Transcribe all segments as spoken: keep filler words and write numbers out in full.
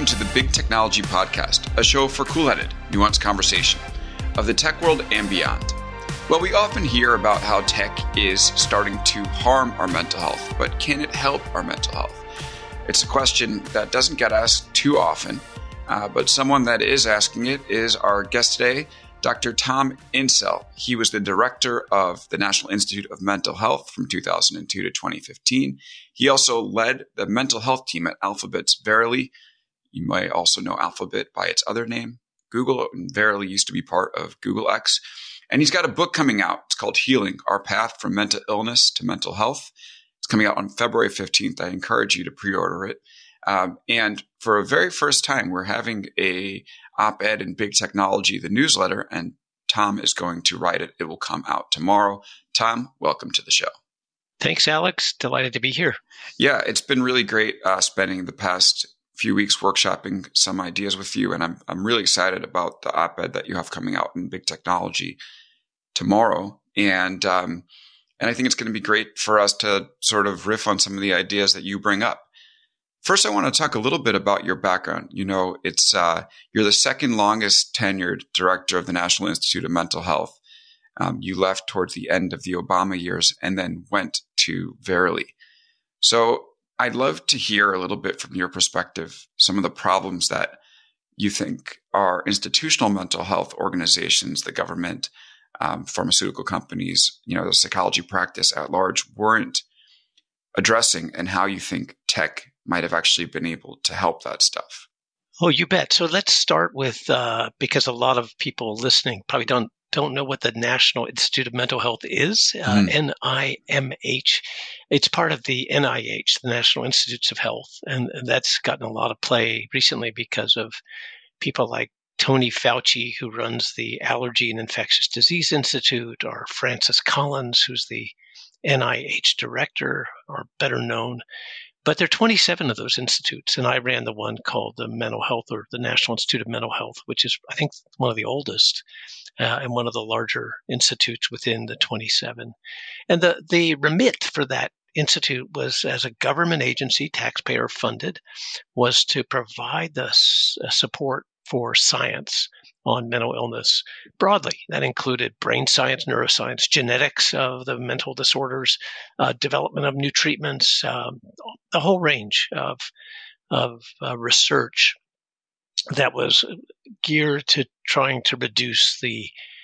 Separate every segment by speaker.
Speaker 1: to the Big Technology Podcast, a show for cool-headed, nuanced conversation of the tech world and beyond. Well, we often hear about how tech is starting to harm our mental health, but can it help our mental health? It's a question that doesn't get asked too often, uh, but someone that is asking it is our guest today, Doctor Tom Insel. He was the director of the National Institute of Mental Health from two thousand two to twenty fifteen. He also led the mental health team at Alphabet's Verily. You might also know Alphabet by its other name, Google. And Verily used to be part of Google X. And he's got a book coming out. It's called Healing: Our Path from Mental Illness to Mental Health. It's coming out on February fifteenth. I encourage you to pre-order it. Um, and for a very first time, we're having a op-ed in Big Technology, the newsletter, and Tom is going to write it. It will come out tomorrow. Tom, welcome to the show.
Speaker 2: Thanks, Alex. Delighted to be here.
Speaker 1: Yeah, it's been really great uh, spending the past few weeks workshopping some ideas with you, and I'm I'm really excited about the op-ed that you have coming out in Big Technology tomorrow. And um, and I think it's going to be great for us to sort of riff on some of the ideas that you bring up. First, I want to talk a little bit about your background. You know, it's uh, you're the second longest tenured director of the National Institute of Mental Health. Um, you left towards the end of the Obama years and then went to Verily. So I'd love to hear a little bit from your perspective, some of the problems that you think our institutional mental health organizations, the government, um, pharmaceutical companies, you know, the psychology practice at large weren't addressing, and how you think tech might have actually been able to help that stuff.
Speaker 2: Oh, you bet. So let's start with, uh, because a lot of people listening probably don't don't know what the National Institute of Mental Health is, uh, mm. N I M H. It's part of the N I H, the National Institutes of Health, and, and that's gotten a lot of play recently because of people like Tony Fauci, who runs the Allergy and Infectious Disease Institute, or Francis Collins, who's the N I H director, or better known. But there are twenty-seven of those institutes, and I ran the one called the Mental Health, or the National Institute of Mental Health, which is, I think, one of the oldest uh, and one of the larger institutes within the twenty-seven. And the, the remit for that institute was, as a government agency, taxpayer funded, was to provide the s- support for science on mental illness broadly. That included brain science, neuroscience, genetics of the mental disorders, uh, development of new treatments, um, the whole range of of uh, research that was geared to trying to reduce the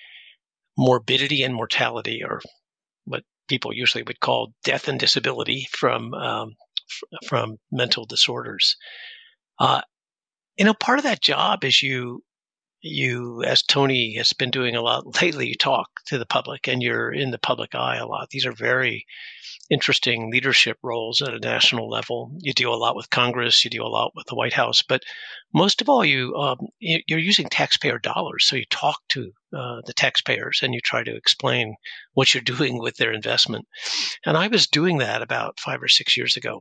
Speaker 2: morbidity and mortality, or what people usually would call death and disability, from um, f- from mental disorders. Uh, you know, part of that job is you You, as Tony has been doing a lot lately, you talk to the public and you're in the public eye a lot. These are very interesting leadership roles at a national level. You deal a lot with Congress, you deal a lot with the White House, but most of all, you, um, you're using taxpayer dollars. So you talk to uh, the taxpayers and you try to explain what you're doing with their investment. And I was doing that about five or six years ago.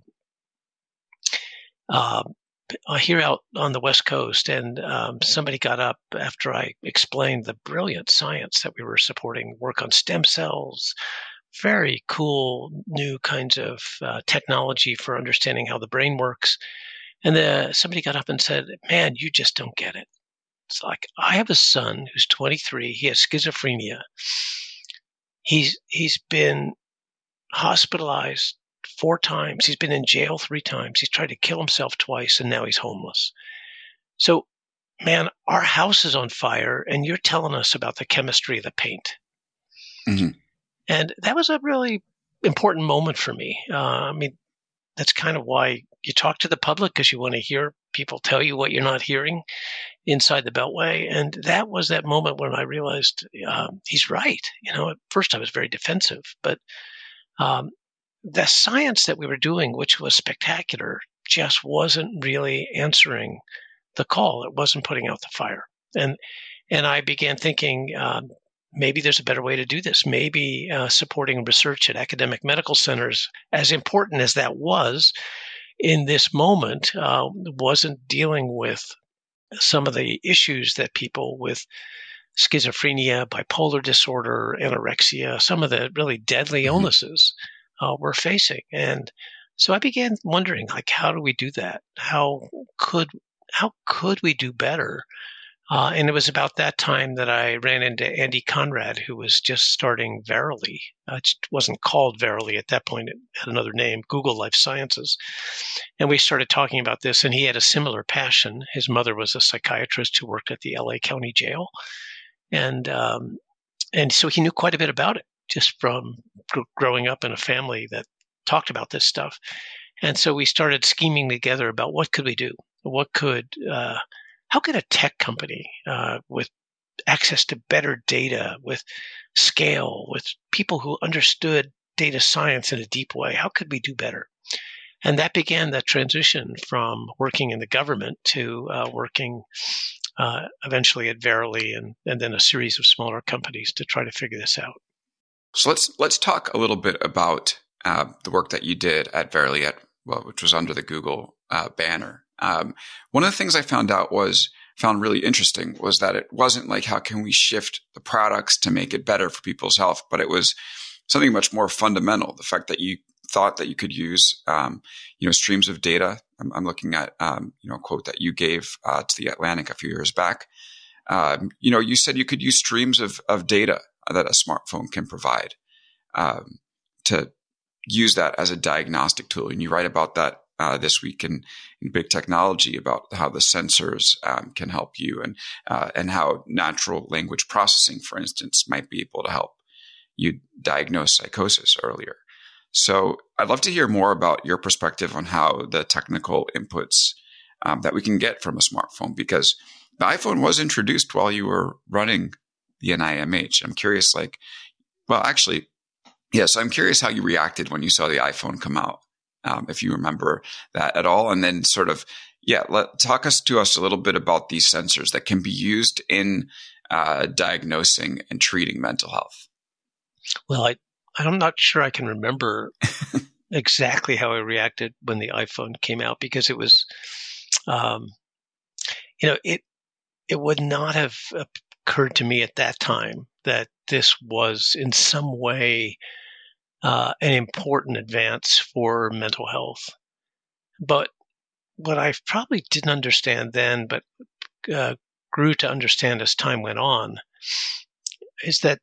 Speaker 2: Um, here out on the West Coast, and um, somebody got up after I explained the brilliant science that we were supporting, work on stem cells, very cool new kinds of uh, technology for understanding how the brain works. And the, somebody got up and said, "Man, you just don't get it." It's like, I have a son who's twenty-three. He has schizophrenia. He's he's been hospitalized four times. He's been in jail three times. He's tried to kill himself twice, and now he's homeless. So, man, our house is on fire, and you're telling us about the chemistry of the paint. Mm-hmm. And that was a really important moment for me. Uh, I mean, that's kind of why you talk to the public, because you want to hear people tell you what you're not hearing inside the Beltway. And that was that moment when I realized um, he's right. You know, at first I was very defensive, but um, the science that we were doing, which was spectacular, just wasn't really answering the call. It wasn't putting out the fire. And and I began thinking, um, maybe there's a better way to do this. Maybe uh, supporting research at academic medical centers, as important as that was in this moment, uh, wasn't dealing with some of the issues that people with schizophrenia, bipolar disorder, anorexia, some of the really deadly mm-hmm. illnesses Uh, we're facing. And so I began wondering, like, how do we do that? How could how could we do better? Uh, and it was about that time that I ran into Andy Conrad, who was just starting Verily. Uh, it wasn't called Verily at that point. It had another name, Google Life Sciences. And we started talking about this, and he had a similar passion. His mother was a psychiatrist who worked at the L A County Jail. And um, and so he knew quite a bit about it just from gr- growing up in a family that talked about this stuff. And so we started scheming together about what could we do? What could... Uh, How could a tech company uh, with access to better data, with scale, with people who understood data science in a deep way, how could we do better? And that began that transition from working in the government to uh, working uh, eventually at Verily and, and then a series of smaller companies to try to figure this out.
Speaker 1: So let's let's talk a little bit about uh, the work that you did at Verily, at well, which was under the Google uh, banner. Um, one of the things I found out was found really interesting was that it wasn't like, how can we shift the products to make it better for people's health, but it was something much more fundamental. The fact that you thought that you could use, um, you know, streams of data. I'm, I'm looking at, um, you know, a quote that you gave uh, to the Atlantic a few years back. Um, you know, you said you could use streams of, of data that a smartphone can provide um, to use that as a diagnostic tool. And you write about that Uh, this week in, in Big Technology about how the sensors um, can help you and uh, and how natural language processing, for instance, might be able to help you diagnose psychosis earlier. So I'd love to hear more about your perspective on how the technical inputs um, that we can get from a smartphone, because the iPhone was introduced while you were running the N I M H. I'm curious, like, well, actually, yeah, so I'm curious how you reacted when you saw the iPhone come out. Um, if you remember that at all. And then sort of, yeah, let, talk us to us a little bit about these sensors that can be used in uh, diagnosing and treating mental health.
Speaker 2: Well, I, I'm not sure I can remember exactly how I reacted when the iPhone came out, because it was, um, you know, it it would not have occurred to me at that time that this was in some way Uh, an important advance for mental health. But what I probably didn't understand then, but uh, grew to understand as time went on, is that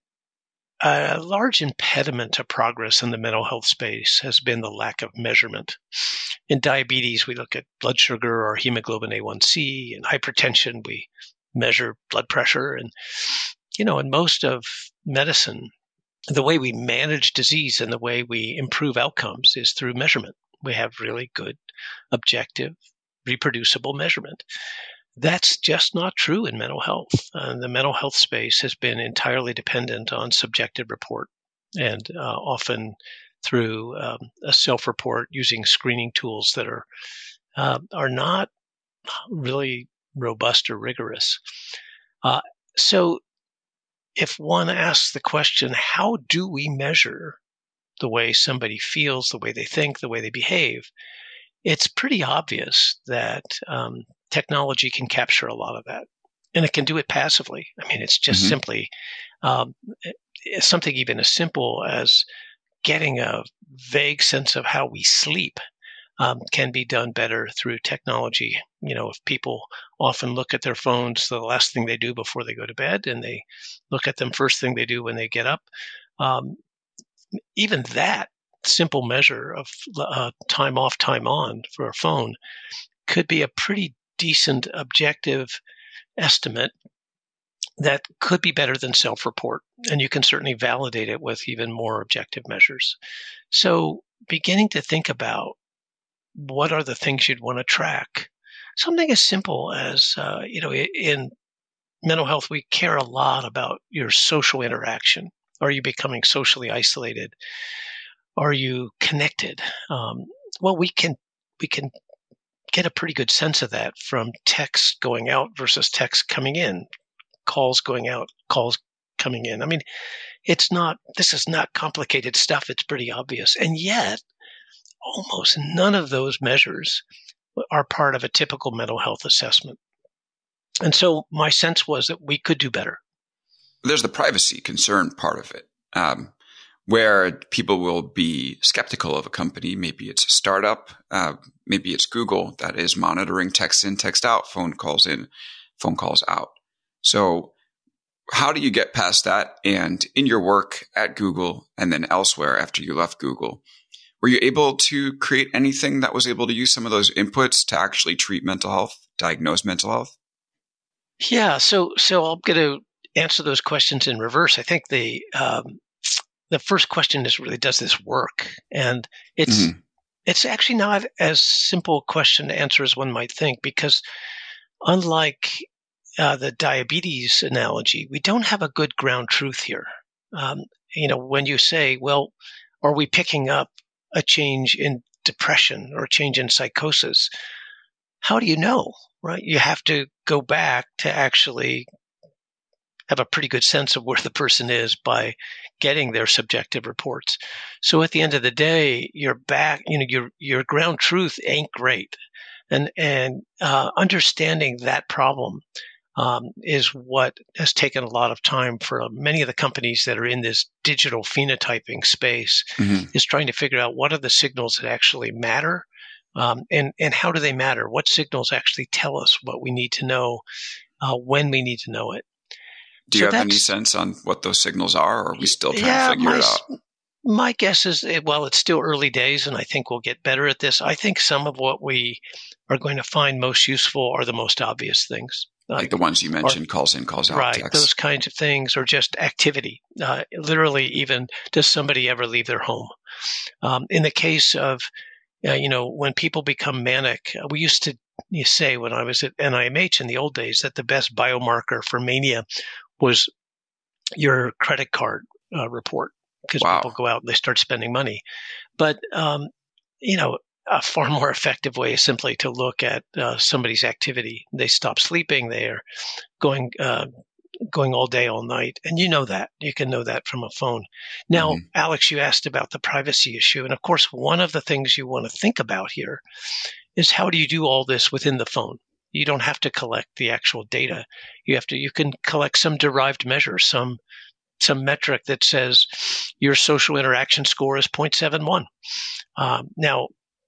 Speaker 2: a large impediment to progress in the mental health space has been the lack of measurement. In diabetes, we look at blood sugar or hemoglobin A one C. In hypertension, we measure blood pressure. And, you know, in most of medicine, the way we manage disease and the way we improve outcomes is through measurement. We have really good, objective, reproducible measurement. That's just not true in mental health. Uh, the mental health space has been entirely dependent on subjective report, and uh, often through um, a self-report using screening tools that are uh, are not really robust or rigorous. Uh, so if one asks the question, how do we measure the way somebody feels, the way they think, the way they behave, it's pretty obvious that um, technology can capture a lot of that. And it can do it passively. I mean, it's just mm-hmm. simply um, something even as simple as getting a vague sense of how we sleep um, can be done better through technology. You know, if people often look at their phones the last thing they do before they go to bed, and they look at them first thing they do when they get up, um, even that simple measure of uh, time off, time on for a phone could be a pretty decent objective estimate that could be better than self-report. And you can certainly validate it with even more objective measures. So beginning to think about what are the things you'd want to track. Something as simple as, uh, you know, in mental health, we care a lot about your social interaction. Are you becoming socially isolated? Are you connected? Um, well, we can we can get a pretty good sense of that from text going out versus text coming in, calls going out, calls coming in. I mean, it's not, this is not complicated stuff. It's pretty obvious. And yet, almost none of those measures are part of a typical mental health assessment. And so my sense was that we could do better.
Speaker 1: There's the privacy concern part of it. Um, where people will be skeptical of a company. Maybe it's a startup, uh, maybe it's Google that is monitoring text in, text out, phone calls in, phone calls out. So how do you get past that? And in your work at Google and then elsewhere after you left Google, were you able to create anything that was able to use some of those inputs to actually treat mental health, diagnose mental health?
Speaker 2: Yeah, so so I'm going to answer those questions in reverse. I think the um, the first question is really, does this work? And it's mm-hmm. it's actually not as simple a question to answer as one might think, because unlike uh, the diabetes analogy, we don't have a good ground truth here. Um, you know, when you say, well, are we picking up a change in depression or a change in psychosis? How do you know, right? You have to go back to actually have a pretty good sense of where the person is by getting their subjective reports. So at the end of the day, you're back, you know, your your ground truth ain't great. And and uh, understanding that problem um, is what has taken a lot of time for many of the companies that are in this digital phenotyping space, mm-hmm. is trying to figure out what are the signals that actually matter, um, and, and how do they matter? What signals actually tell us what we need to know uh, when we need to know it?
Speaker 1: Do you so have any sense on what those signals are, or are we still trying
Speaker 2: yeah,
Speaker 1: to figure
Speaker 2: my,
Speaker 1: it out?
Speaker 2: My guess is, well, it's still early days, and I think we'll get better at this. I think some of what we are going to find most useful are the most obvious things.
Speaker 1: Like, like the ones you mentioned, or, calls in, calls out,
Speaker 2: right,
Speaker 1: text.
Speaker 2: Those kinds of things, or just activity. Uh, literally, even, does somebody ever leave their home? Um, in the case of, uh, you know, when people become manic, we used to you say when I was at N I M H in the old days that the best biomarker for mania was your credit card uh, report, because wow. people go out and they start spending money. But, um, you know, a far more effective way is simply to look at uh, somebody's activity. They stop sleeping. They are going uh, going all day, all night. And you know that. You can know that from a phone. Now, mm-hmm. Alex, you asked about the privacy issue. And of course, one of the things you want to think about here is, how do you do all this within the phone? You don't have to collect the actual data. You have to, you can collect some derived measure, some some metric that says your social interaction score is zero point seven one. Um, now,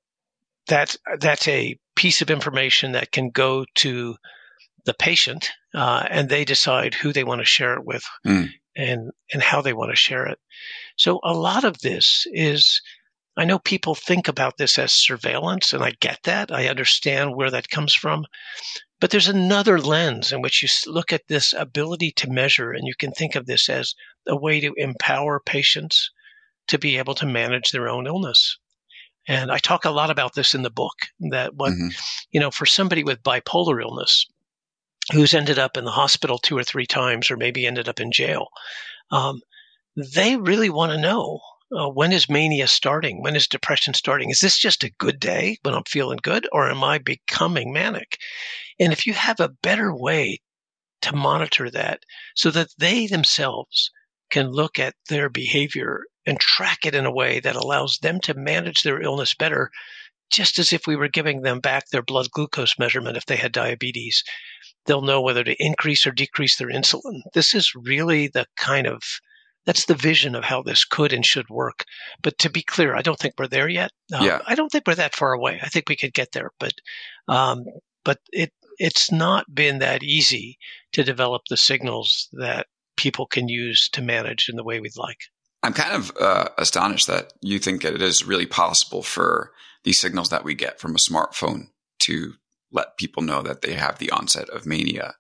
Speaker 2: that's, that's a piece of information that can go to the patient, uh, and they decide who they want to share it with mm. and, and how they want to share it. So a lot of this is, I know people think about this as surveillance, and I get that. I understand where that comes from. But there's another lens in which you look at this ability to measure, and you can think of this as a way to empower patients to be able to manage their own illness. And I talk a lot about this in the book, that what, mm-hmm. you know, for somebody with bipolar illness who's ended up in the hospital two or three times, or maybe ended up in jail, um, they really want to know, Uh, when is mania starting? When is depression starting? Is this just a good day when I'm feeling good, or am I becoming manic? And if you have a better way to monitor that so that they themselves can look at their behavior and track it in a way that allows them to manage their illness better, just as if we were giving them back their blood glucose measurement if they had diabetes, they'll know whether to increase or decrease their insulin. This is really the kind of That's the vision of how this could and should work. But to be clear, I don't think we're there yet. Um, yeah. I don't think we're that far away. I think we could get there, but um, but it it's not been that easy to develop the signals that people can use to manage in the way we'd like.
Speaker 1: I'm kind of uh, astonished that you think it is really possible for these signals that we get from a smartphone to let people know that they have the onset of mania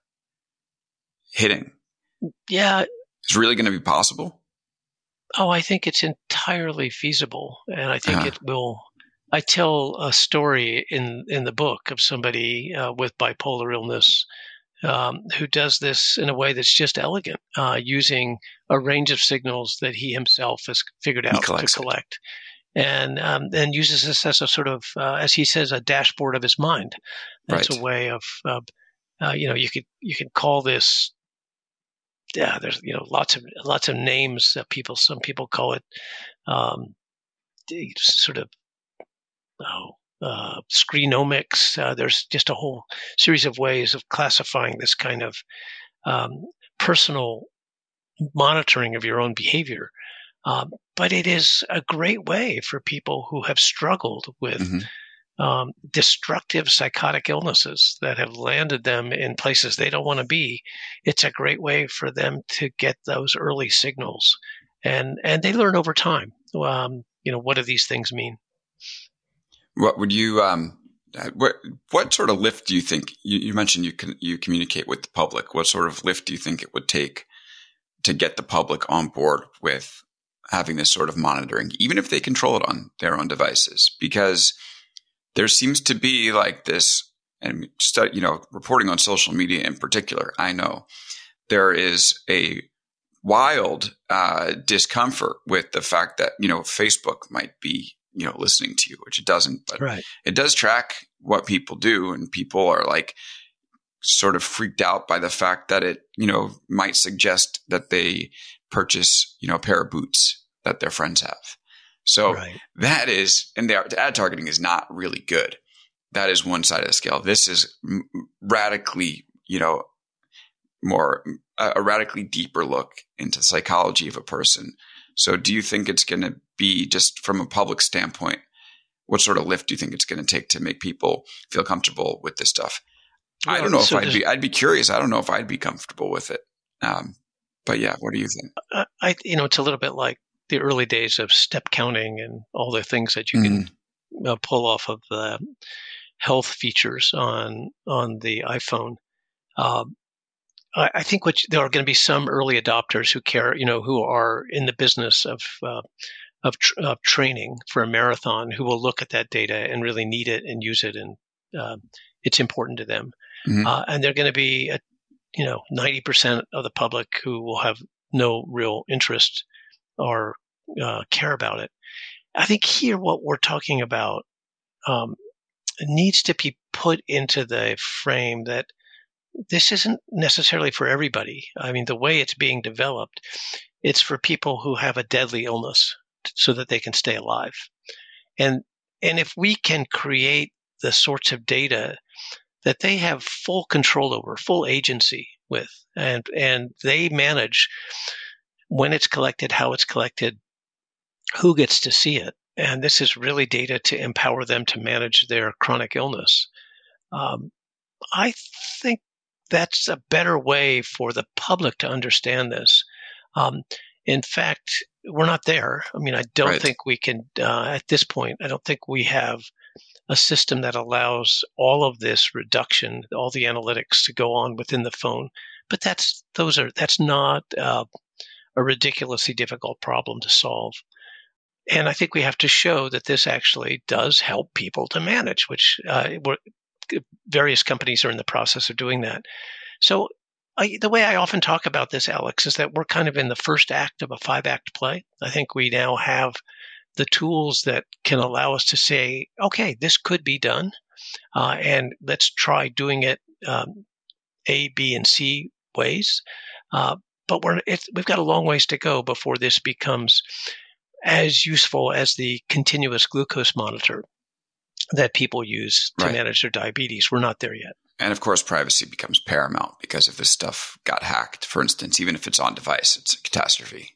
Speaker 1: hitting.
Speaker 2: Yeah.
Speaker 1: It's really going to be possible?
Speaker 2: Oh, I think it's entirely feasible. And I think uh-huh. it will. I tell a story in, in the book of somebody uh, with bipolar illness um, who does this in a way that's just elegant, uh, using a range of signals that he himself has figured out to collect. It. And um, then uses this as a sort of, uh, as he says, a dashboard of his mind. That's right. a way of, uh, uh, you know, you could you could call this. Yeah, there's you know lots of lots of names that people. Some people call it um, sort of oh, uh, screenomics. Uh, there's just a whole series of ways of classifying this kind of um, personal monitoring of your own behavior. Um, but it is a great way for people who have struggled with mm-hmm. um, destructive psychotic illnesses that have landed them in places they don't want to be. It's a great way for them to get those early signals, and and they learn over time. Um, you know, what do these things mean?
Speaker 1: What would you um, what what sort of lift do you think? You, you mentioned you can you communicate with the public. What sort of lift do you think it would take to get the public on board with having this sort of monitoring, even if they control it on their own devices? Because there seems to be like this, and you know, reporting on social media in particular, I know there is a wild uh, discomfort with the fact that, you know, Facebook might be, you know, listening to you, which it doesn't, but
Speaker 2: right.
Speaker 1: It does track what people do, and people are like sort of freaked out by the fact that it, you know, might suggest that they purchase, you know, a pair of boots that their friends have. So right. that is, and the ad targeting is not really good. That is one side of the scale. This is radically, you know, more a radically deeper look into the psychology of a person. So do you think it's going to be, just from a public standpoint, what sort of lift do you think it's going to take to make people feel comfortable with this stuff? Well, I don't know so if I'd be, I'd be curious. I don't know if I'd be comfortable with it. Um, but yeah, what do you think?
Speaker 2: Uh, I, you know, it's a little bit like the early days of step counting and all the things that you mm-hmm. can uh, pull off of the health features on, on the iPhone. Um, I, I think what, there are going to be some early adopters who care, you know, who are in the business of, uh, of, tr- of training for a marathon, who will look at that data and really need it and use it. And, uh, it's important to them. Mm-hmm. Uh, and they're going to be, a, you know, ninety percent of the public who will have no real interest or uh, care about it. I think here what we're talking about um, needs to be put into the frame that this isn't necessarily for everybody. I mean, the way it's being developed, it's for people who have a deadly illness so that they can stay alive. And and if we can create the sorts of data that they have full control over, full agency with, and and they manage when it's collected, how it's collected, who gets to see it. And this is really data to empower them to manage their chronic illness. Um, I think that's a better way for the public to understand this. Um, in fact, we're not there. I mean, I don't right. think we can, uh, at this point, I don't think we have a system that allows all of this reduction, all the analytics to go on within the phone. But that's those are that's not uh, a ridiculously difficult problem to solve. And I think we have to show that this actually does help people to manage, which uh, we're, various companies are in the process of doing that. So I, the way I often talk about this, Alex, is that we're kind of in the first act of a five-act play. I think we now have the tools that can allow us to say, okay, this could be done, uh, and let's try doing it um, A, B, and C ways. Uh, but we're it's, we've got a long ways to go before this becomes as useful as the continuous glucose monitor that people use to right. manage their diabetes. We're not there yet.
Speaker 1: And of course, privacy becomes paramount because if this stuff got hacked, for instance, even if it's on device, it's a catastrophe.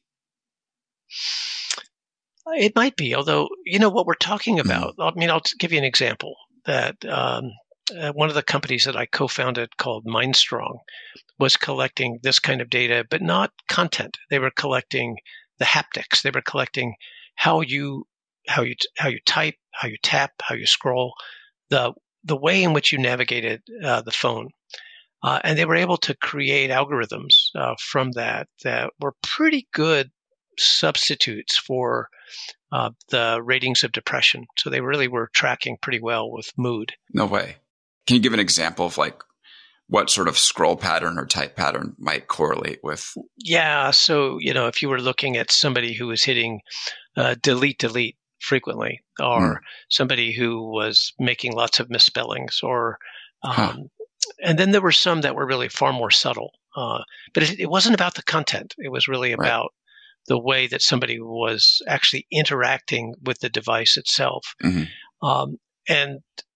Speaker 2: It might be, although, you know, what we're talking about, mm-hmm. I mean, I'll give you an example that um, uh, one of the companies that I co-founded called MindStrong was collecting this kind of data, but not content. They were collecting the haptics. They were collecting how you how you how you type, how you tap, how you scroll, the the way in which you navigated uh, the phone. Uh, and they were able to create algorithms uh, from that that were pretty good substitutes for uh, the ratings of depression. So they really were tracking pretty well with mood.
Speaker 1: No way. Can you give an example of like what sort of scroll pattern or type pattern might correlate with?
Speaker 2: Yeah. So, you know, if you were looking at somebody who was hitting uh, delete, delete frequently, or mm. somebody who was making lots of misspellings, or um, huh. and then there were some that were really far more subtle. Uh, but it, it wasn't about the content. It was really about right. the way that somebody was actually interacting with the device itself. Mm-hmm. Um, and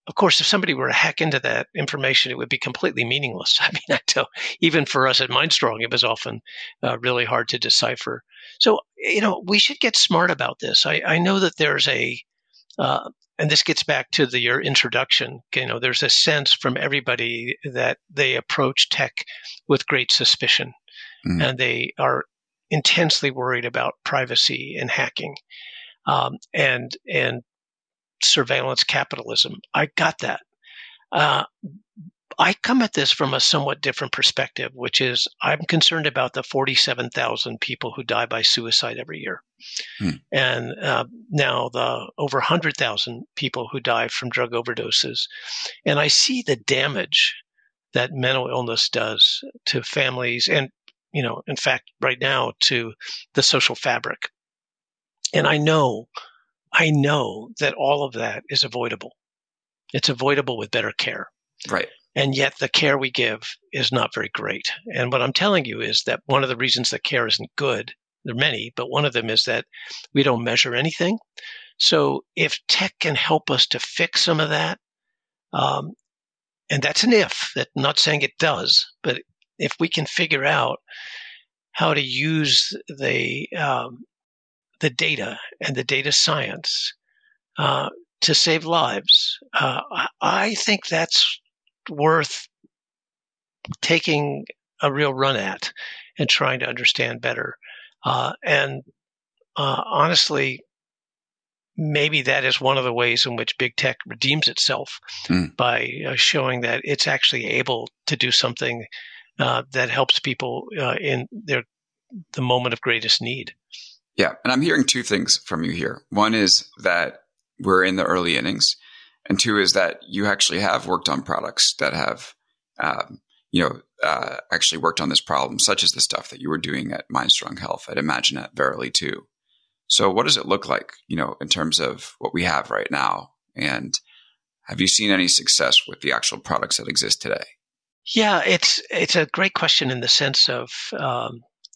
Speaker 2: of course, if somebody were to hack into that information, it would be completely meaningless. I mean, I tell, even for us at Mindstrong, it was often uh, really hard to decipher. So, you know, we should get smart about this. I, I know that there's a, uh, and this gets back to the, your introduction, you know, there's a sense from everybody that they approach tech with great suspicion, mm-hmm. and they are intensely worried about privacy and hacking, um, and, and, surveillance capitalism. I got that. Uh, I come at this from a somewhat different perspective, which is I'm concerned about the forty-seven thousand people who die by suicide every year. Hmm. And uh, now the over one hundred thousand people who die from drug overdoses. And I see the damage that mental illness does to families and, you know, in fact, right now to the social fabric. And I know I know that all of that is avoidable. It's avoidable with better care.
Speaker 1: Right.
Speaker 2: And yet the care we give is not very great. And what I'm telling you is that one of the reasons that care isn't good, there are many, but one of them is that we don't measure anything. So if tech can help us to fix some of that, um, and that's an if, that I'm not saying it does, but if we can figure out how to use the um, the data and the data science uh, to save lives, uh, I think that's worth taking a real run at and trying to understand better. Uh, and uh, honestly, maybe that is one of the ways in which big tech redeems itself mm. by uh, showing that it's actually able to do something uh, that helps people uh, in their the moment of greatest need.
Speaker 1: Yeah. And I'm hearing two things from you here. One is that we're in the early innings. And two is that you actually have worked on products that have, um, you know, uh, actually worked on this problem, such as the stuff that you were doing at Mindstrong Health. I'd imagine at Verily too. So what does it look like, you know, in terms of what we have right now? And have you seen any success with the actual products that exist today?
Speaker 2: Yeah, it's it's a great question in the sense of um,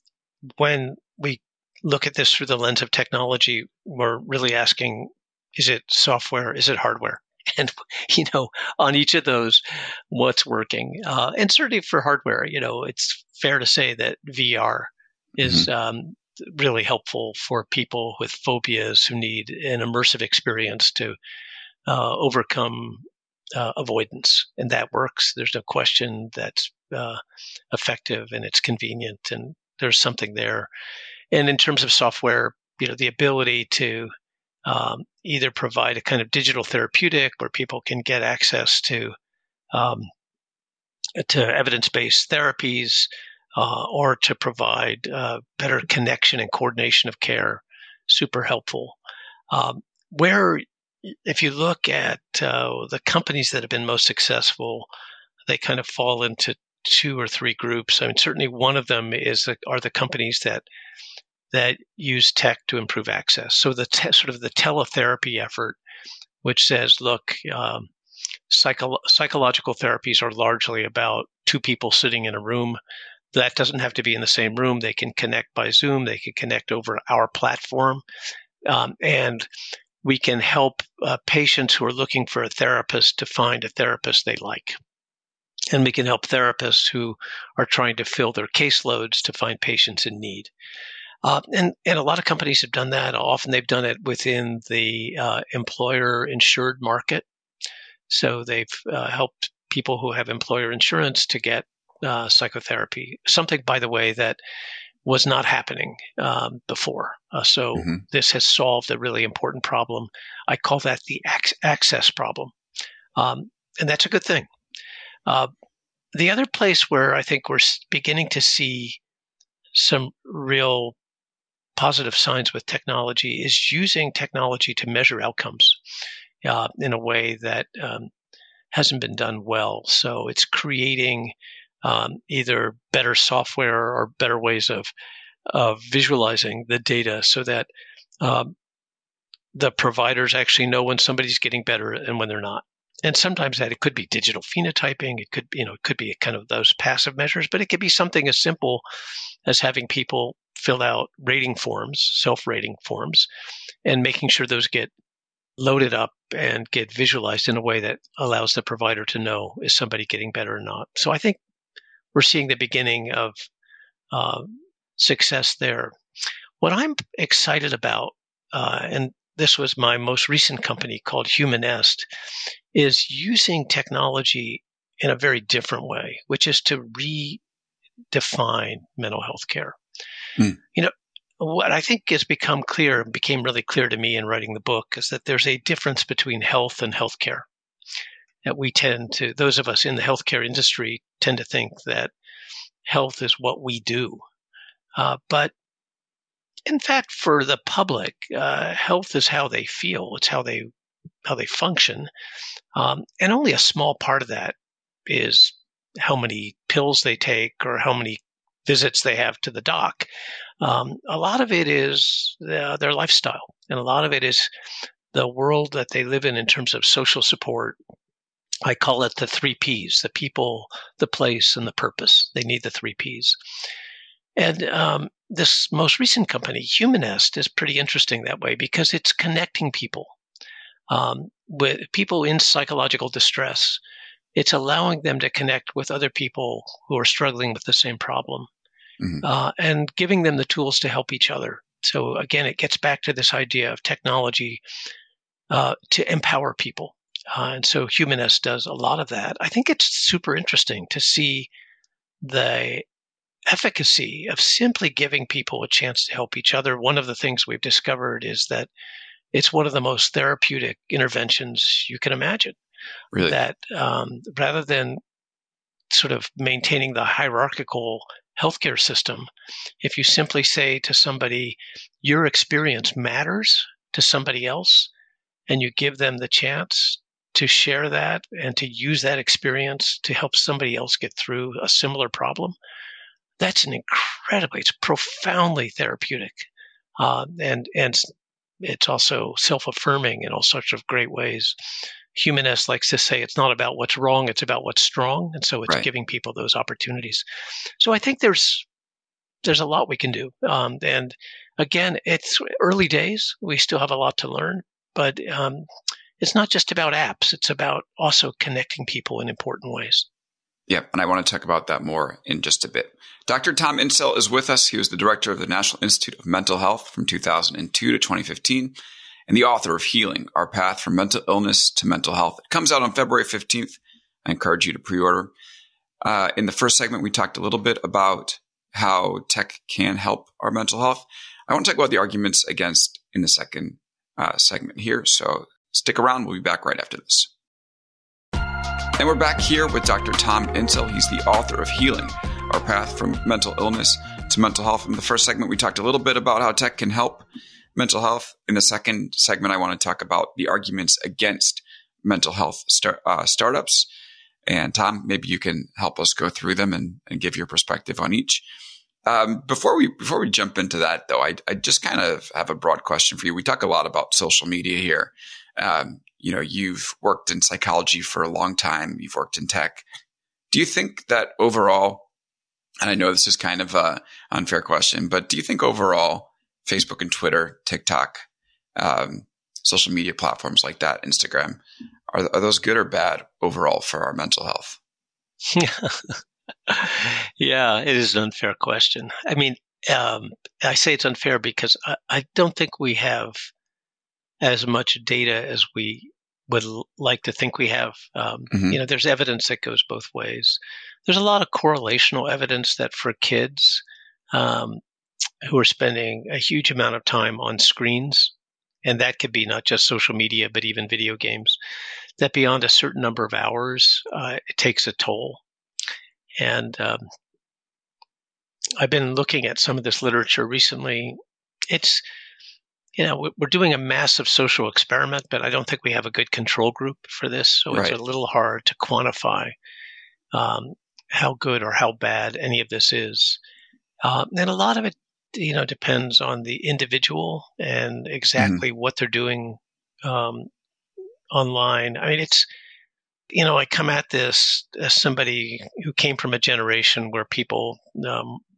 Speaker 2: when we look at this through the lens of technology, we're really asking, is it software? Is it hardware? And, you know, on each of those, what's working? Uh, and certainly for hardware, you know, it's fair to say that V R is mm-hmm. um, really helpful for people with phobias who need an immersive experience to uh, overcome uh, avoidance. And that works. There's no question that's uh, effective and it's convenient and there's something there. And in terms of software, you know, the ability to um, either provide a kind of digital therapeutic where people can get access to um, to evidence-based therapies, uh, or to provide uh, better connection and coordination of care, super helpful. Um, where, if you look at uh, the companies that have been most successful, they kind of fall into two or three groups. I mean, certainly one of them is are the companies that that use tech to improve access. So the te- sort of the teletherapy effort, which says, look, um, psycho- psychological therapies are largely about two people sitting in a room. That doesn't have to be in the same room. They can connect by Zoom. They can connect over our platform. Um, and we can help uh, patients who are looking for a therapist to find a therapist they like. And we can help therapists who are trying to fill their caseloads to find patients in need. Uh, and, and a lot of companies have done that. Often they've done it within the uh, employer-insured market. So they've uh, helped people who have employer insurance to get uh, psychotherapy, something, by the way, that was not happening um, before. Uh, so mm-hmm. this has solved a really important problem. I call that the ac- access problem. Um, and that's a good thing. Uh, the other place where I think we're beginning to see some real positive signs with technology is using technology to measure outcomes uh, in a way that um, hasn't been done well. So it's creating um, either better software or better ways of of visualizing the data so that um, the providers actually know when somebody's getting better and when they're not. And sometimes that it could be digital phenotyping. It could, you know, it could be kind of those passive measures, but it could be something as simple as having people fill out rating forms, self-rating forms, and making sure those get loaded up and get visualized in a way that allows the provider to know, is somebody getting better or not. So I think we're seeing the beginning of uh, success there. What I'm excited about, uh, and this was my most recent company called Humanest, is using technology in a very different way, which is to redefine mental health care. Mm. You know, what I think has become clear, became really clear to me in writing the book, is that there's a difference between health and healthcare. That we tend to, those of us in the healthcare industry tend to think that health is what we do. Uh, but in fact, for the public, uh, health is how they feel. It's how they how they function. Um, and only a small part of that is how many pills they take or how many visits they have to the doc. Um, a lot of it is the, their lifestyle. And a lot of it is the world that they live in in terms of social support. I call it the three Ps, the people, the place, and the purpose. They need the three Ps. And um, this most recent company, Humanest, is pretty interesting that way because it's connecting people um, with people in psychological distress. It's allowing them to connect with other people who are struggling with the same problem, mm-hmm. uh, and giving them the tools to help each other. So again, it gets back to this idea of technology uh, to empower people. Uh, and so Humanest does a lot of that. I think it's super interesting to see the efficacy of simply giving people a chance to help each other. One of the things we've discovered is that it's one of the most therapeutic interventions you can imagine.
Speaker 1: Really?
Speaker 2: That um, rather than sort of maintaining the hierarchical healthcare system, if you simply say to somebody, your experience matters to somebody else, and you give them the chance to share that and to use that experience to help somebody else get through a similar problem, that's an incredibly, it's profoundly therapeutic. Uh, and, and it's also self-affirming in all sorts of great ways. Humanist likes to say it's not about what's wrong, it's about what's strong. And so it's right. giving people those opportunities. So I think there's there's a lot we can do. Um, and again, it's early days. We still have a lot to learn. But um, it's not just about apps. It's about also connecting people in important ways.
Speaker 1: Yep, and I want to talk about that more in just a bit. Doctor Tom Insel is with us. He was the director of the National Institute of Mental Health from two thousand two to twenty fifteen, and the author of Healing, Our Path from Mental Illness to Mental Health. It comes out on February fifteenth. I encourage you to pre-order. Uh, in the first segment, we talked a little bit about how tech can help our mental health. I want to talk about the arguments against in the second uh, segment here. So stick around. We'll be back right after this. And we're back here with Doctor Tom Insel. He's the author of Healing, Our Path from Mental Illness to Mental Health. In the first segment, we talked a little bit about how tech can help mental health. In the second segment, I want to talk about the arguments against mental health start, uh, startups. And Tom, maybe you can help us go through them and, and give your perspective on each. Um, before we before we jump into that, though, I, I just kind of have a broad question for you. We talk a lot about social media here. Um, you know, you've worked in psychology for a long time. You've worked in tech. Do you think that overall, and I know this is kind of an unfair question, but do you think overall Facebook and Twitter, TikTok, um, social media platforms like that, Instagram, are, are those good or bad overall for our mental health?
Speaker 2: Yeah, it is an unfair question. I mean, um, I say it's unfair because I, I don't think we have as much data as we would l- like to think we have. Um, mm-hmm. You know, there's evidence that goes both ways. There's a lot of correlational evidence that for kids um, who are spending a huge amount of time on screens, and that could be not just social media, but even video games, that beyond a certain number of hours, uh, it takes a toll. And um, I've been looking at some of this literature recently. It's, you know, we're doing a massive social experiment, but I don't think we have a good control group for this. So right. It's a little hard to quantify um, how good or how bad any of this is. Uh, and a lot of it, you know, depends on the individual and exactly mm-hmm. what they're doing um, online. I mean, it's, you know, I come at this as somebody who came from a generation where people um,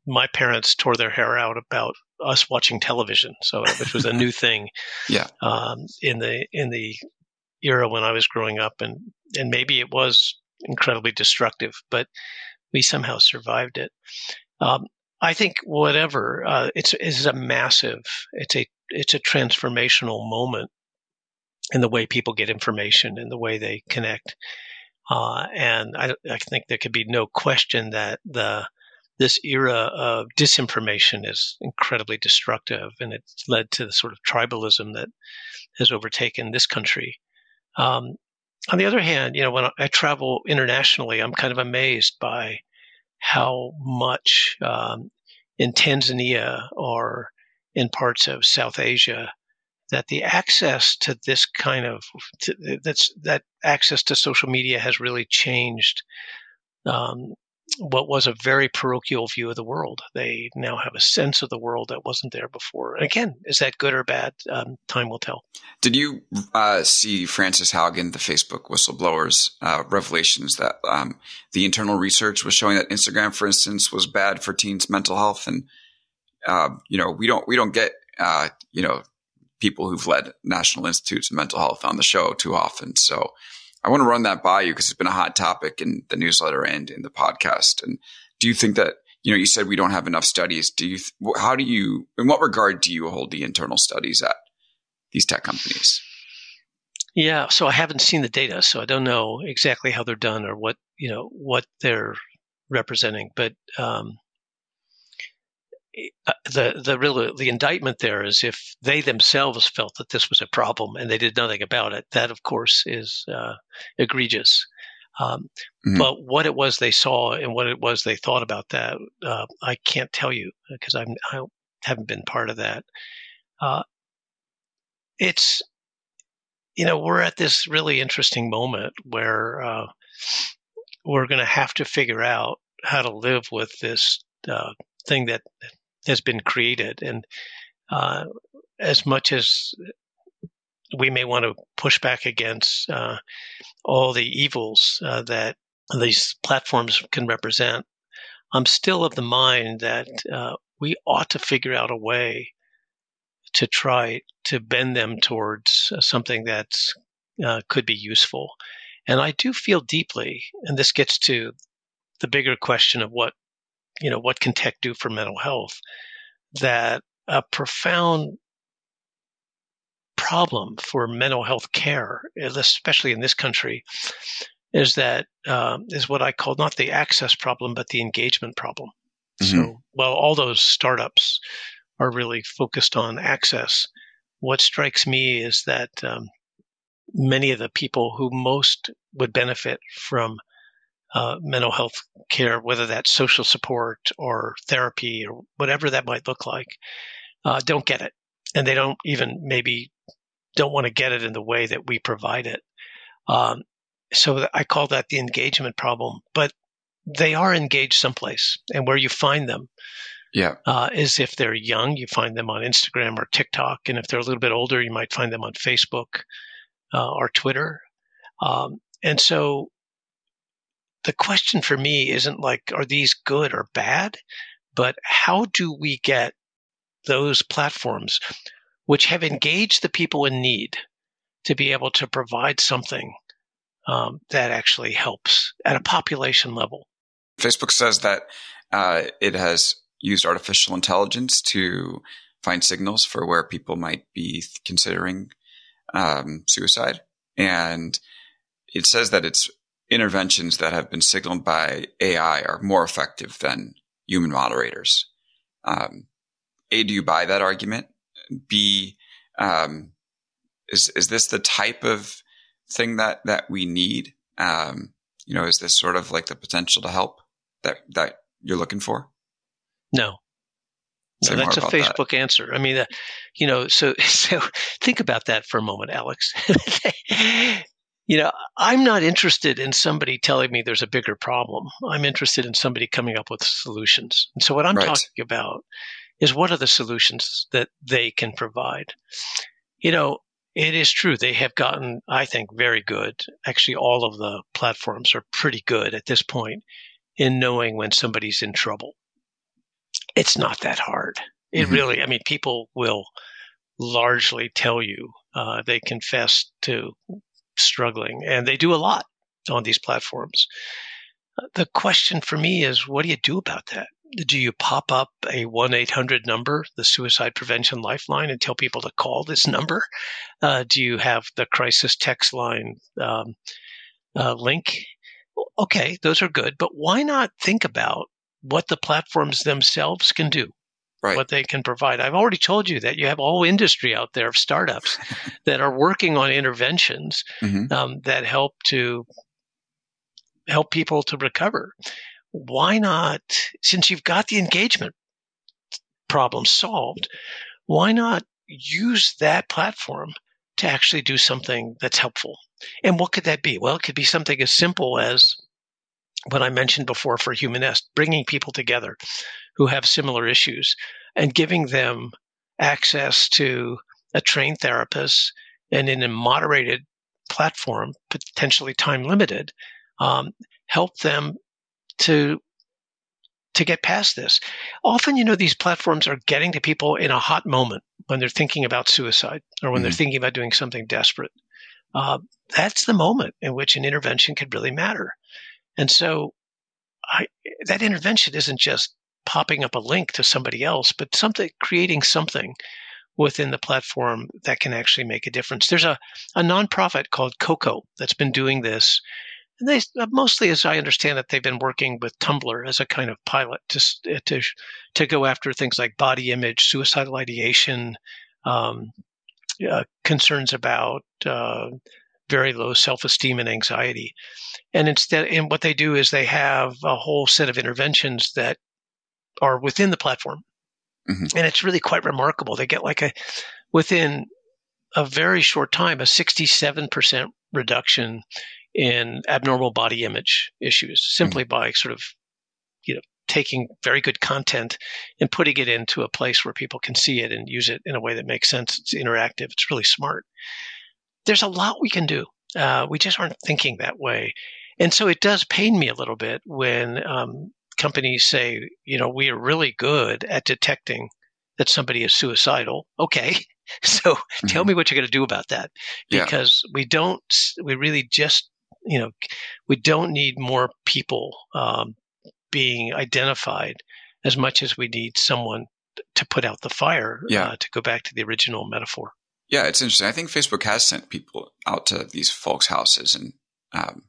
Speaker 2: my parents tore their hair out about us watching television, so which was a new thing.
Speaker 1: Yeah.
Speaker 2: Um, in the in the era when I was growing up, and and maybe it was incredibly destructive, but we somehow survived it. Um, I think whatever uh, it's is a massive. It's a it's a transformational moment in the way people get information and the way they connect. Uh, and I, I think there could be no question that the this era of disinformation is incredibly destructive, and it's led to the sort of tribalism that has overtaken this country. Um, on the other hand, you know, when I travel internationally, I'm kind of amazed by how much um, in Tanzania or in parts of South Asia that the access to this kind of to, that's that access to social media has really changed um, what was a very parochial view of the world. They now have a sense of the world that wasn't there before. And again, is that good or bad? Um, time will tell.
Speaker 1: Did you uh, see Frances Haugen, the Facebook whistleblower's uh, revelations that um, the internal research was showing that Instagram, for instance, was bad for teens' mental health? And uh, you know, we don't we don't get uh, you know people who've led National Institutes of Mental Health on the show too often. So I want to run that by you because it's been a hot topic in the newsletter and in the podcast. And do you think that, you know, you said we don't have enough studies. Do you, how do you, in what regard do you hold the internal studies at these tech companies?
Speaker 2: Yeah. So I haven't seen the data, so I don't know exactly how they're done or what, you know, what they're representing. But, um, the the real the indictment there is if they themselves felt that this was a problem and they did nothing about it, that of course is uh, egregious. Um, mm-hmm. But what it was they saw and what it was they thought about that, uh, I can't tell you because I'm I haven't been part of that. Uh, it's you know we're at this really interesting moment where uh, we're going to have to figure out how to live with this uh, thing that has been created. And uh, as much as we may want to push back against uh, all the evils uh, that these platforms can represent, I'm still of the mind that uh, we ought to figure out a way to try to bend them towards uh, something that uh, could be useful. And I do feel deeply, and this gets to the bigger question of what you know, what can tech do for mental health? That a profound problem for mental health care, especially in this country, is that um, is what I call not the access problem, but the engagement problem. Mm-hmm. So, while all those startups are really focused on access, what strikes me is that um, many of the people who most would benefit from Uh, mental health care, whether that's social support or therapy or whatever that might look like, uh, don't get it. And they don't even maybe don't want to get it in the way that we provide it. Um, so I call that the engagement problem. But they are engaged someplace. And where you find them
Speaker 1: yeah.
Speaker 2: uh, is if they're young, you find them on Instagram or TikTok. And if they're a little bit older, you might find them on Facebook uh, or Twitter. Um, and so the question for me isn't like, are these good or bad? But how do we get those platforms which have engaged the people in need to be able to provide something um, that actually helps at a population level?
Speaker 1: Facebook says that uh, it has used artificial intelligence to find signals for where people might be considering um, suicide. And it says that it's interventions that have been signaled by A I are more effective than human moderators. Um, A, do you buy that argument? B, um, is is this the type of thing that that we need? Um, you know, is this sort of like the potential to help that that you're looking for?
Speaker 2: No. No, that's a Facebook that. answer. I mean, uh, you know, so so think about that for a moment, Alex. You know, I'm not interested in somebody telling me there's a bigger problem. I'm interested in somebody coming up with solutions. And so what I'm right. talking about is what are the solutions that they can provide? You know, it is true. They have gotten, I think, very good. Actually, all of the platforms are pretty good at this point in knowing when somebody's in trouble. It's not that hard. It mm-hmm. really, I mean, people will largely tell you uh, they confess to struggling, and they do a lot on these platforms. The question for me is, what do you do about that? Do you pop up a one eight hundred number, the Suicide Prevention Lifeline, and tell people to call this number? Uh, do you have the crisis text line um, uh, link? Okay, those are good, but why not think about what the platforms themselves can do? Right. What they can provide. I've already told you that you have a whole industry out there of startups that are working on interventions mm-hmm. um, that help to help people to recover. Why not, since you've got the engagement problem solved, why not use that platform to actually do something that's helpful? And what could that be? Well, it could be something as simple as what I mentioned before for Humanest, bringing people together who have similar issues and giving them access to a trained therapist and in a moderated platform, potentially time limited, um, help them to to get past this. Often, you know, these platforms are getting to people in a hot moment when they're thinking about suicide or when mm-hmm. they're thinking about doing something desperate. Uh, that's the moment in which an intervention could really matter. And so I, that intervention isn't just popping up a link to somebody else, but something, creating something within the platform that can actually make a difference. There's a, a nonprofit called COCO that's been doing this. And they mostly, as I understand it, they've been working with Tumblr as a kind of pilot to to to go after things like body image, suicidal ideation, um, uh, concerns about uh, very low self-esteem and anxiety. And instead, and what they do is they have a whole set of interventions that are within the platform, mm-hmm. and it's really quite remarkable. They get like a within a very short time a sixty-seven percent reduction in abnormal body image issues, simply mm-hmm. by sort of, you know, taking very good content and putting it into a place where people can see it and use it in a way that makes sense. It's interactive. It's really smart. There's a lot we can do. Uh, we just aren't thinking that way. And so it does pain me a little bit when um, companies say, you know, we are really good at detecting that somebody is suicidal. Okay. So mm-hmm. tell me what you're going to do about that, because yeah. we don't, we really just, you know, we don't need more people um, being identified as much as we need someone to put out the fire, yeah. uh, to go back to the original metaphor.
Speaker 1: Yeah, it's interesting. I think Facebook has sent people out to these folks' houses and um,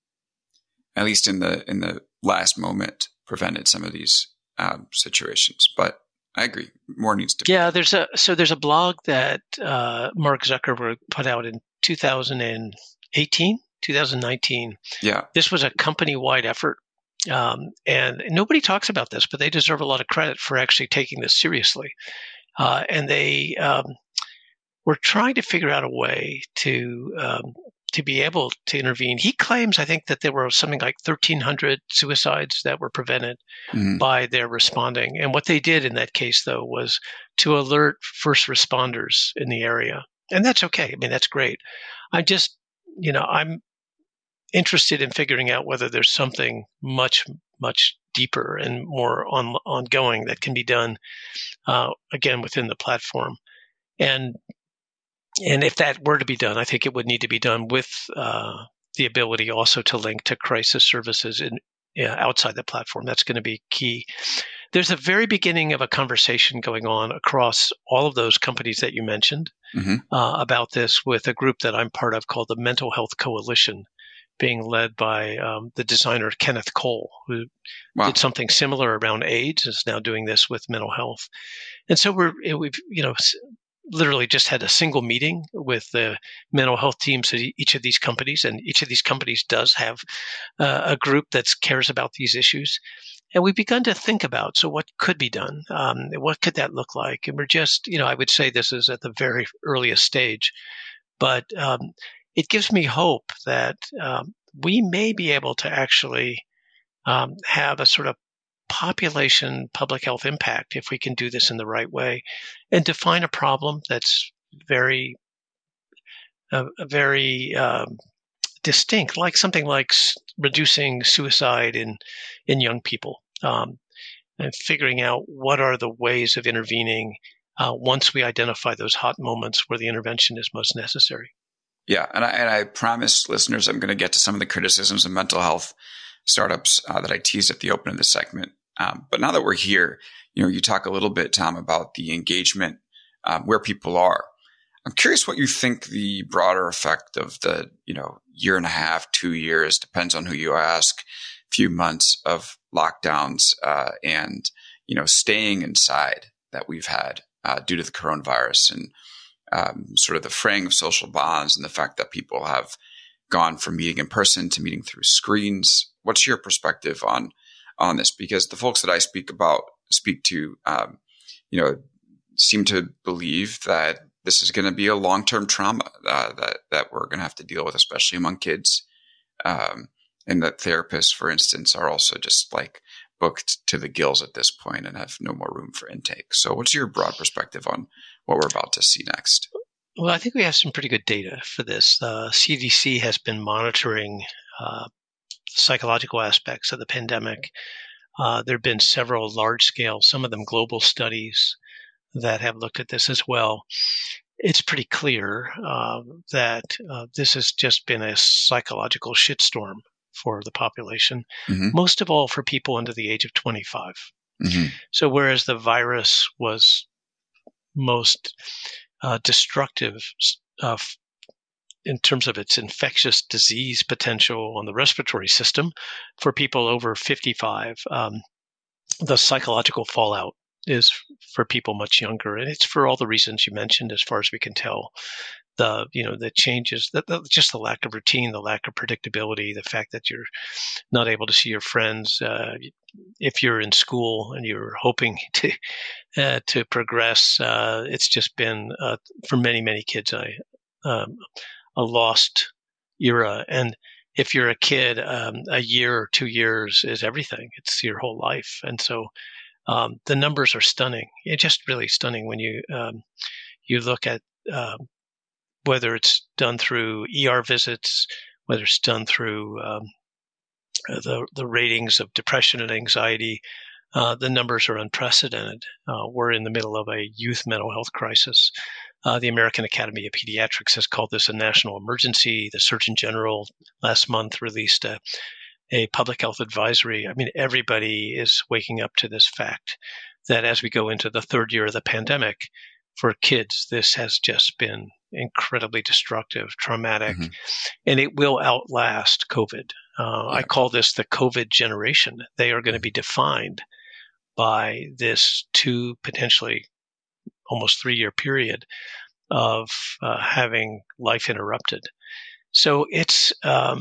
Speaker 1: at least in the in the last moment prevented some of these um, situations. But I agree, more needs to be.
Speaker 2: Yeah, there's a so there's a blog that uh, Mark Zuckerberg put out in two thousand eighteen, two thousand nineteen.
Speaker 1: Yeah,
Speaker 2: this was a company-wide effort, um, and nobody talks about this, but they deserve a lot of credit for actually taking this seriously. Uh, and they um, were trying to figure out a way to um, to be able to intervene. He claims, I think, that there were something like thirteen hundred suicides that were prevented mm-hmm. by their responding. And what they did in that case, though, was to alert first responders in the area. And that's okay. I mean, that's great. I just, you know, I'm interested in figuring out whether there's something much, much deeper and more on, ongoing that can be done, uh, again, within the platform. And And if that were to be done, I think it would need to be done with uh, the ability also to link to crisis services in, yeah, outside the platform. That's going to be key. There's a very beginning of a conversation going on across all of those companies that you mentioned mm-hmm. uh, about this, with a group that I'm part of called the Mental Health Coalition, being led by um, the designer Kenneth Cole, who wow. did something similar around AIDS, is now doing this with mental health. And so we're, we've, you know, literally just had a single meeting with the mental health teams at each of these companies, and each of these companies does have uh, a group that cares about these issues. And we've begun to think about, so what could be done? Um, what could that look like? And we're just, you know, I would say this is at the very earliest stage, but um, it gives me hope that um, we may be able to actually um, have a sort of population public health impact if we can do this in the right way and define a problem that's very, uh, very um, distinct, like something like s- reducing suicide in in young people. Um, and figuring out what are the ways of intervening uh, once we identify those hot moments where the intervention is most necessary.
Speaker 1: Yeah, and I, and I promise listeners I'm going to get to some of the criticisms of mental health startups uh, that I teased at the open of this segment. Um, but now that we're here, you know, you talk a little bit, Tom, about the engagement, um, where people are. I'm curious what you think the broader effect of the, you know, year and a half, two years, depends on who you ask, few months of lockdowns uh, and, you know, staying inside that we've had uh, due to the coronavirus and um, sort of the fraying of social bonds and the fact that people have gone from meeting in person to meeting through screens. What's your perspective on on this? Because the folks that I speak about speak to, um, you know, seem to believe that this is going to be a long-term trauma uh, that that we're going to have to deal with, especially among kids, um, and that therapists, for instance, are also just like booked to the gills at this point and have no more room for intake. So, what's your broad perspective on what we're about to see next?
Speaker 2: Well, I think we have some pretty good data for this. Uh, C D C has been monitoring uh, psychological aspects of the pandemic. Uh, there have been several large-scale, some of them global studies that have looked at this as well. It's pretty clear uh, that uh, this has just been a psychological shitstorm for the population, mm-hmm. most of all for people under the age of twenty-five. Mm-hmm. So whereas the virus was most uh, destructive uh, in terms of its infectious disease potential on the respiratory system, for people over fifty-five, um, the psychological fallout is for people much younger. And it's for all the reasons you mentioned, as far as we can tell. The, you know, the changes, the, the, just the lack of routine, the lack of predictability, the fact that you're not able to see your friends. Uh, if you're in school and you're hoping to uh, to progress, uh, it's just been, uh, for many, many kids, a, um, a lost era. And if you're a kid, um, a year or two years is everything. It's your whole life. And so um, the numbers are stunning. It's just really stunning when you um, you look at uh, whether it's done through E R visits, whether it's done through um, the the ratings of depression and anxiety. Uh, the numbers are unprecedented. Uh, we're in the middle of a youth mental health crisis. Uh, the American Academy of Pediatrics has called this a national emergency. The Surgeon General last month released a, a public health advisory. I mean, everybody is waking up to this fact that as we go into the third year of the pandemic, for kids, this has just been incredibly destructive, traumatic, mm-hmm. and it will outlast COVID. Uh, yeah. I call this the COVID generation. They are going to be defined by this two, potentially almost three-year period of uh, having life interrupted. So it's um,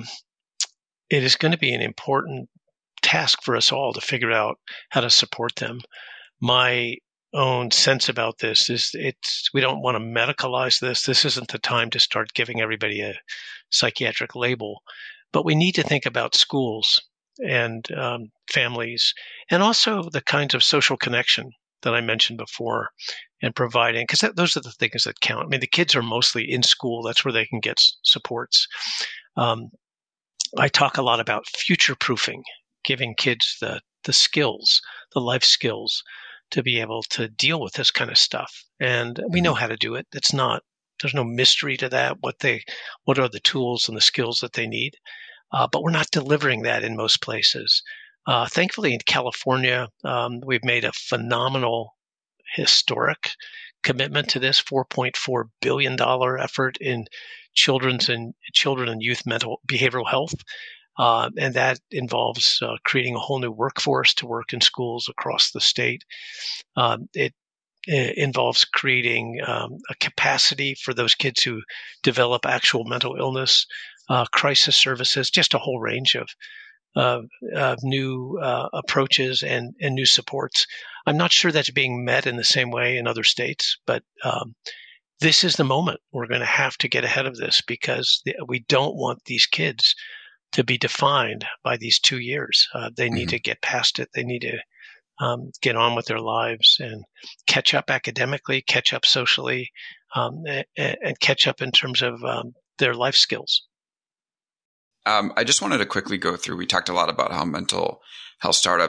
Speaker 2: it is going to be an important task for us all to figure out how to support them. My own sense about this is it's we don't want to medicalize this. This isn't the time to start giving everybody a psychiatric label, but we need to think about schools and um, families, and also the kinds of social connection that I mentioned before, and providing, because those are the things that count. I mean, the kids are mostly in school. That's where they can get supports. Um, I talk a lot about future-proofing, giving kids the the skills, the life skills, to be able to deal with this kind of stuff. And we know how to do it. It's not, there's no mystery to that, what they, what are the tools and the skills that they need. Uh, but we're not delivering that in most places. Uh, thankfully, in California, um, we've made a phenomenal, historic commitment to this four point four billion dollars effort in children's and children and youth mental behavioral health. Uh, and that involves uh, creating a whole new workforce to work in schools across the state. Uh, it, it involves creating um, a capacity for those kids who develop actual mental illness, uh, crisis services, just a whole range of uh, uh, new uh, approaches and, and new supports. I'm not sure that's being met in the same way in other states, but um, this is the moment. We're going to have to get ahead of this, because we don't want these kids to be defined by these two years. Uh, they need mm-hmm. to get past it. They need to um, get on with their lives and catch up academically, catch up socially, um, and, and catch up in terms of um, their life skills.
Speaker 1: Um, I just wanted to quickly go through, we talked a lot about how mental health startups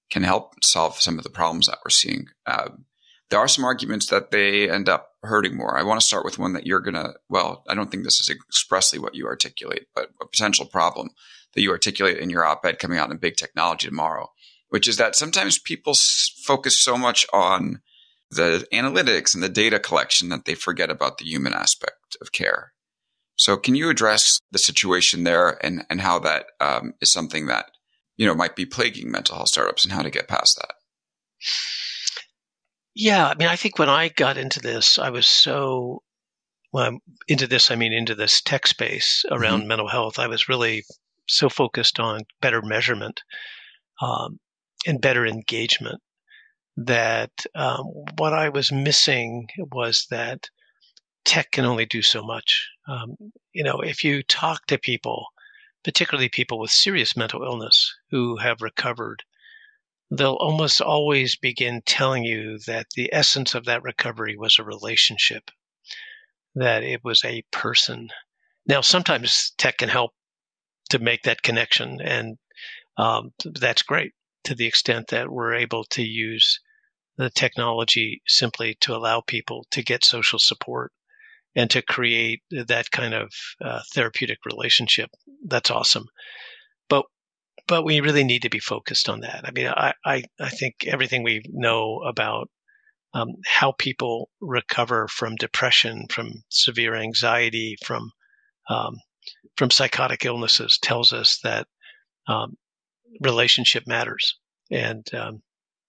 Speaker 1: can help solve some of the problems that we're seeing. Um, there are some arguments that they end up hurting more. I want to start with one that you're going to, well, I don't think this is expressly what you articulate, but a potential problem that you articulate in your op-ed coming out in Big Technology tomorrow, which is that sometimes people s- focus so much on the analytics and the data collection that they forget about the human aspect of care. So can you address the situation there and, and how that um, is something that, you know, might be plaguing mental health startups and how to get past that?
Speaker 2: Yeah. I mean, I think when I got into this, I was so, well, into this, I mean, into this tech space around mm-hmm. mental health, I was really so focused on better measurement um, and better engagement that um, what I was missing was that tech can only do so much. Um, you know, if you talk to people, particularly people with serious mental illness who have recovered, they'll almost always begin telling you that the essence of that recovery was a relationship, that it was a person. Now, sometimes tech can help to make that connection, and um, that's great to the extent that we're able to use the technology simply to allow people to get social support and to create that kind of uh, therapeutic relationship. That's awesome. But but we really need to be focused on that. I mean, I, I, I think everything we know about um, how people recover from depression, from severe anxiety, from um, from psychotic illnesses tells us that um, relationship matters. And um,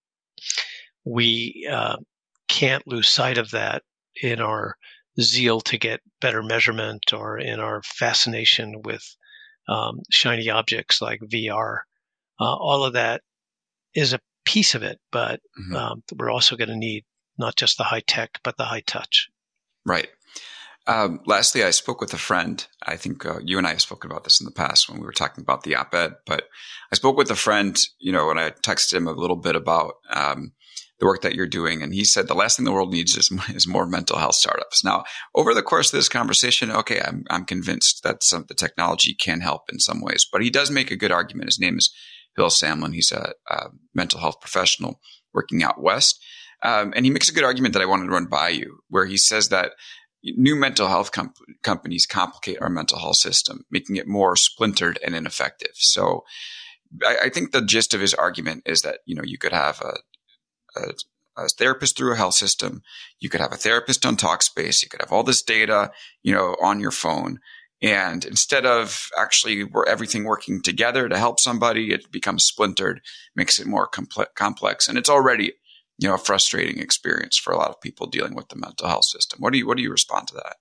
Speaker 2: we uh, can't lose sight of that in our zeal to get better measurement or in our fascination with um, shiny objects like V R. Uh, all of that is a piece of it, but mm-hmm. um, we're also going to need not just the high tech, but the high touch.
Speaker 1: Right. Um, lastly, I spoke with a friend. I think uh, you and I have spoken about this in the past when we were talking about the op-ed, but I spoke with a friend, you know, and I texted him a little bit about um, the work that you're doing. And he said the last thing the world needs is, is more mental health startups. Now, over the course of this conversation, okay, I'm, I'm convinced that some the technology can help in some ways, but he does make a good argument. His name is Bill Samlin. He's a, a mental health professional working out west. Um, and he makes a good argument that I wanted to run by you, where he says that new mental health com- companies complicate our mental health system, making it more splintered and ineffective. So I, I think the gist of his argument is that, you know, you could have a, a, a therapist through a health system. You could have a therapist on Talkspace. You could have all this data, you know, on your phone. And instead of actually everything working together to help somebody, it becomes splintered, makes it more comple- complex. And it's already, you know, a frustrating experience for a lot of people dealing with the mental health system. What do you, what do you respond to that?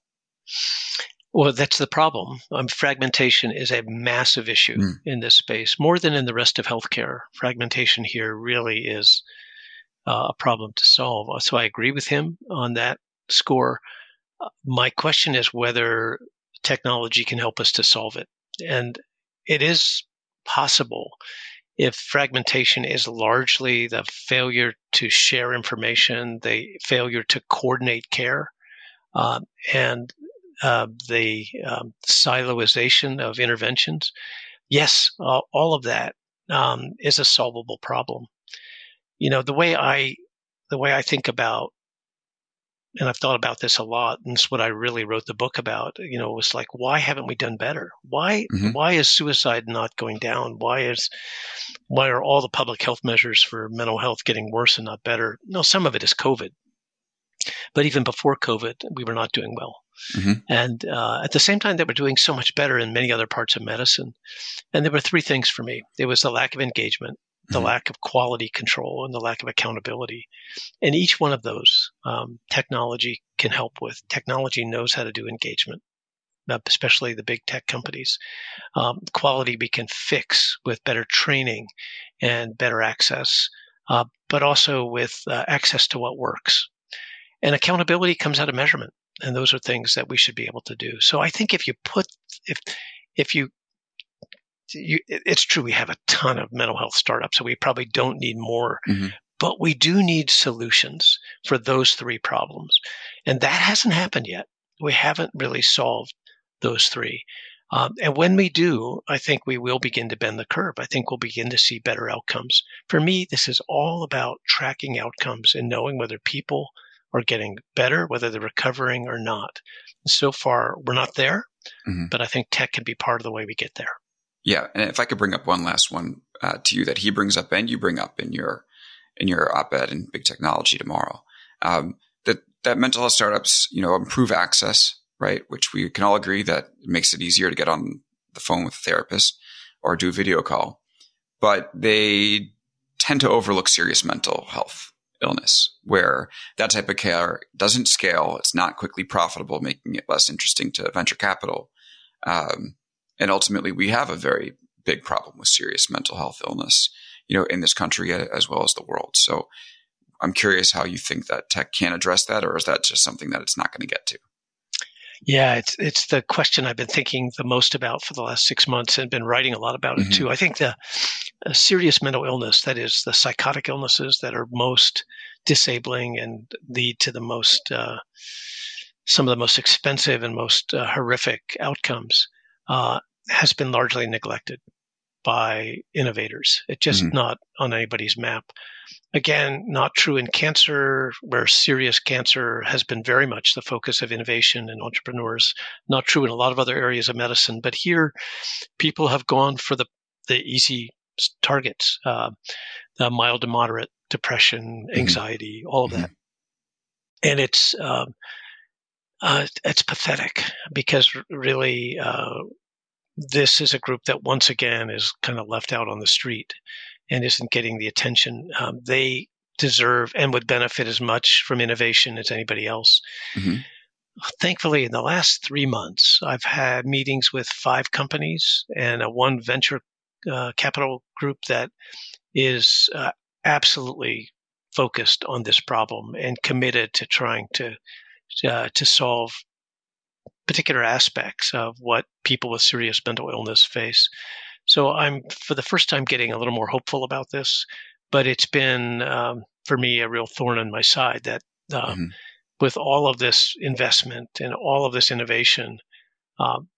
Speaker 2: Well, that's the problem. Um, fragmentation is a massive issue mm. in this space, more than in the rest of healthcare. Fragmentation here really is uh, a problem to solve. So I agree with him on that score. Uh, my question is whether technology can help us to solve it. And it is possible. If fragmentation is largely the failure to share information, the failure to coordinate care, uh, and uh, the um, siloization of interventions, yes, uh, all of that um, is a solvable problem. You know, the way I the way I think about, and I've thought about this a lot, and it's what I really wrote the book about, you know, was like, why haven't we done better? Why, mm-hmm. why is suicide not going down? Why is, why are all the public health measures for mental health getting worse and not better? No, some of it is COVID. But even before COVID, we were not doing well. Mm-hmm. And uh, at the same time that we're doing so much better in many other parts of medicine. And there were three things for me. There was the lack of engagement, the mm-hmm. lack of quality control, and the lack of accountability. And each one of those um, technology can help with. Technology knows how to do engagement, especially the big tech companies. Um, quality we can fix with better training and better access, uh, but also with uh, access to what works. And accountability comes out of measurement. And those are things that we should be able to do. So I think if you put, if, if you, You, it's true, we have a ton of mental health startups, so we probably don't need more. Mm-hmm. But we do need solutions for those three problems. And that hasn't happened yet. We haven't really solved those three. Um, and when we do, I think we will begin to bend the curve. I think we'll begin to see better outcomes. For me, this is all about tracking outcomes and knowing whether people are getting better, whether they're recovering or not. So far, we're not there, mm-hmm. but I think tech can be part of the way we get there.
Speaker 1: Yeah, and if I could bring up one last one uh, to you that he brings up and you bring up in your in your op-ed in Big Technology tomorrow, um, that that mental health startups, you know, improve access, right? Which we can all agree that it makes it easier to get on the phone with a therapist or do a video call, but they tend to overlook serious mental health illness, where that type of care doesn't scale. It's not quickly profitable, making it less interesting to venture capital. Um, and ultimately, we have a very big problem with serious mental health illness, you know, in this country as well as the world. So I'm curious how you think that tech can address that, or is that just something that it's not going to get to?
Speaker 2: Yeah, it's it's the question I've been thinking the most about for the last six months and been writing a lot about mm-hmm. it too. I think the uh, serious mental illness, that is the psychotic illnesses that are most disabling and lead to the most, uh, some of the most expensive and most uh, horrific outcomes, uh, has been largely neglected by innovators. It's just mm-hmm. not on anybody's map. Again, not true in cancer, where serious cancer has been very much the focus of innovation and entrepreneurs. Not true in a lot of other areas of medicine. But here, people have gone for the, the easy targets, uh, the mild to moderate depression, anxiety, mm-hmm. all of that. And it's uh, uh, it's pathetic because really uh, this is a group that once again is kind of left out on the street and isn't getting the attention um, they deserve and would benefit as much from innovation as anybody else. Mm-hmm. Thankfully, in the last three months, I've had meetings with five companies and a one venture uh, capital group that is uh, absolutely focused on this problem and committed to trying to uh, to solve particular aspects of what people with serious mental illness face. So I'm, for the first time, getting a little more hopeful about this, but it's been, um, for me, a real thorn in my side that uh, mm-hmm. with all of this investment and all of this innovation, um,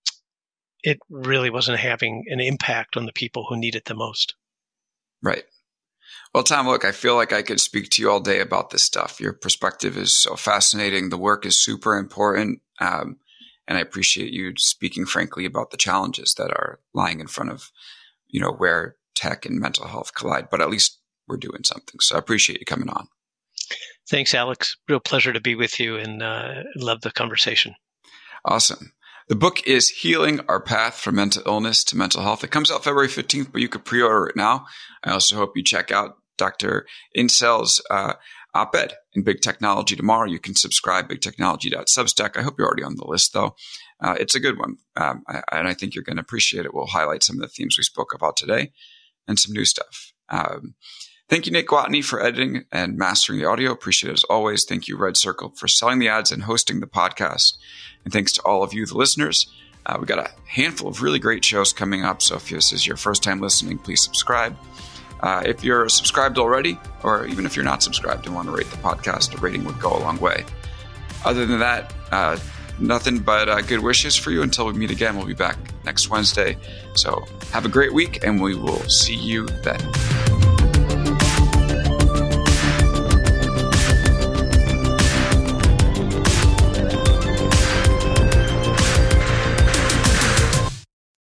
Speaker 2: it really wasn't having an impact on the people who need it the most.
Speaker 1: Right. Well, Tom, look, I feel like I could speak to you all day about this stuff. Your perspective is so fascinating. The work is super important. Um, and I appreciate you speaking frankly about the challenges that are lying in front of, you know, where tech and mental health collide, but at least we're doing something. So I appreciate you coming on.
Speaker 2: Thanks, Alex. Real pleasure to be with you and uh, love the conversation.
Speaker 1: Awesome. The book is Healing Our Path from Mental Illness to Mental Health. It comes out February fifteenth, but you could pre-order it now. I also hope you check out Doctor Insel's uh, op-ed in Big Technology tomorrow. You can subscribe, big technology dot substack. I hope you're already on the list, though. Uh, it's a good one, um, I, and I think you're going to appreciate it. We'll highlight some of the themes we spoke about today and some new stuff. Um, thank you, Nick Watney, for editing and mastering the audio. Appreciate it as always. Thank you, Red Circle, for selling the ads and hosting the podcast. And thanks to all of you, the listeners. Uh, we've got a handful of really great shows coming up, so if this is your first time listening, please subscribe. Uh, if you're subscribed already, or even if you're not subscribed and want to rate the podcast, a rating would go a long way. Other than that, uh, nothing but uh, good wishes for you until we meet again. We'll be back next Wednesday. So have a great week, and we will see you then.